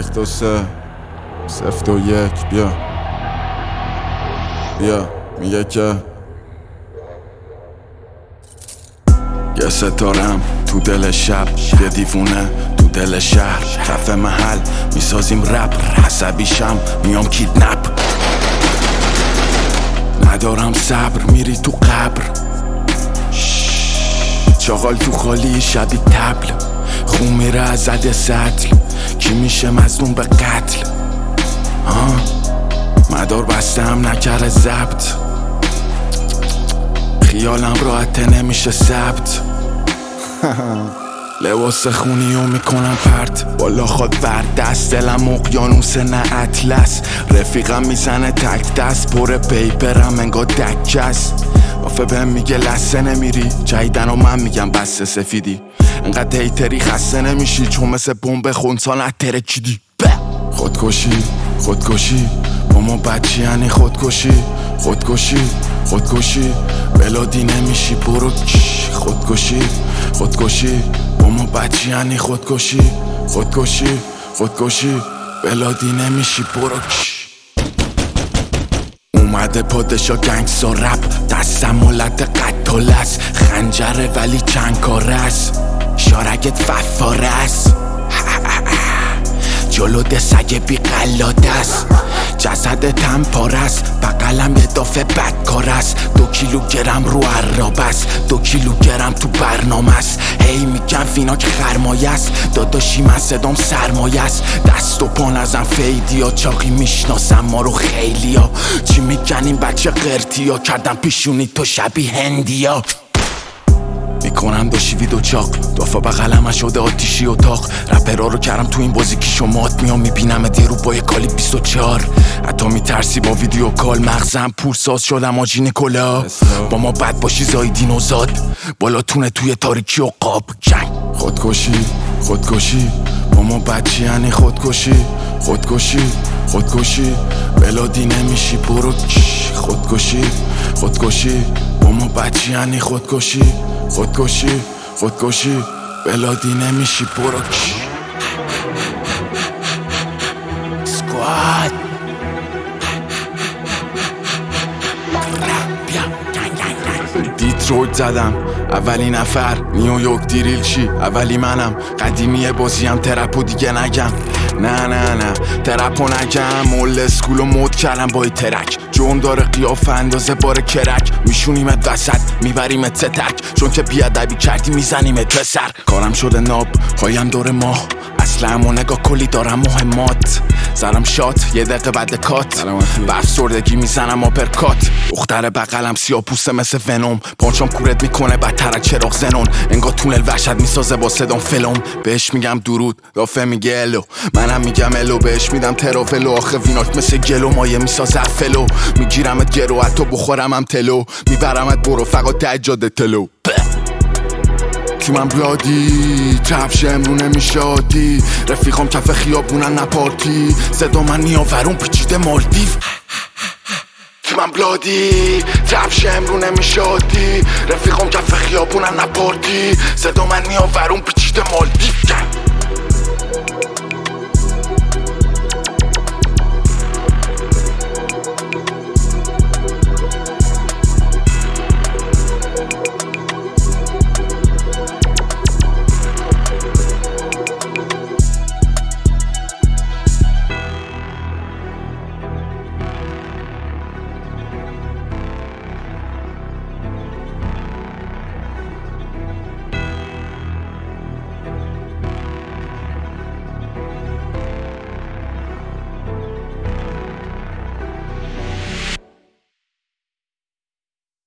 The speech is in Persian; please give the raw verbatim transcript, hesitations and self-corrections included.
یک دو سه سفت و یک بیا بیا میگه که یه ستارم تو دل شب، یه دیوونه تو دل شهر، کف محل میسازیم رپ، عصبیشم میام کیدنپ، ندارم صبر میری تو قبر، چاقال تو خالی شبی تبل، خون میره از زده سطل، کی میشه مظلوم به قتل، آه مدار بستم نکره ضبط، خیالم راحته نمیشه ثبت لباس خونی و میکنم پرت، بالا خواد ورد دست، دلم اقیانوس نه اطلس، رفیقم میزنه تک دست، پر پیپرم انگار دکس، آفه بهم میگه لسه نمیری، جایدن و من میگم بسته سفیدی، انقدر هیتری خسته نمیشی، چون مثل بمب خونسان اترکیدی، خودکشی خودکشی با ما بچی یعنی خودکشی خودکشی خودکشی بلادی نمیشی برو کش، خودکشی خودکشی با ما بچی یعنی خودکشی خودکشی خودکشی بلادی نمیشی برو کش. اومده پادشا گنگسا رپ، دستم ملت قتال است، خنجره ولی چند کاره است، شارگت ففاره است، جلو ده سگ بی قلاده است، جسدتم پاره است، بقلم یه دافه بدکار است، دو کیلوگرم رو عراب است، دو کیلوگرم تو برنامه است، هی میگم فینا که خرمایه است، داداشی من صدام سرمایه است، دست و پا نزن فیدی ها، چاقی میشناسم ما رو خیلی ها، چی میگن این بچه قرتی ها، کردم پیشونی تو شبیه هندی ها، میکنم دو شیوی دو چاق، دافا بغلم شده آتیشی اتاق، رپرها رو کردم تو این بازی کیشو مات، میام میبینم دی رو با یه کالی بیست و چهار، حتی میترسی با ویدیو کال، مغزم پورساز شدم آجی نیکولا، با ما بد باشی زایدین و زاد، بالا تونه توی تاریکی و قاب جنگ، خودکشی خودکشی با ما بچی یعنی خودکشی خودکشی خودکشی بلادی نمیشی برو کش، خودکشی خودکشی با ما بچی یعنی خودکشی خودکشی خودکشی بلادی نمیشی برو کش. سکواد دیترویت زدم اولین نفر، نیویورک دیریل چی اولی منم، قدیمی بازیم ترپو دیگه نگم، نه نه نه ترپو نگم، مول اسکولو مود کردم با ترک، جون داره قیاف اندازه بار کرک، میشونیمت وسط میبریمت ستک، چون که بیادبی کردی میزنیمت به سر، کارم شده ناب هایم دور ماه، اصلا همو نگاه کلی دارم مهمات، زرم شات یه دقیقه بعد کات، به افسردگی میزنم آپرکات، دختر بغلم سیاه پوسته مثل ونوم، پاچام کورت میکنه بدتر از چراغ زنون، انگار تونل وحشت میسازه با صدام فلم، بهش میگم درود دافه میگه الو، منم میگم الو، بهش میدم ترافلو، آخه ویناک مثل گلو مایه میسازه فلو، میگیرمت گرو حتی بخورم هم تلو، میبرمت برو فقط تجاده تلو، تیمم بلادی ترپ امرو نمیشه عادی، رفیقام کف خیابونن نپارتی، صدا من نیاورون پیچیده مالدیو، تیمم بلادی ترپ امرو نمیشه عادی، رفیقام کف خیابونن نپارتی، صدا من نیاورون پیچیده مالدیو.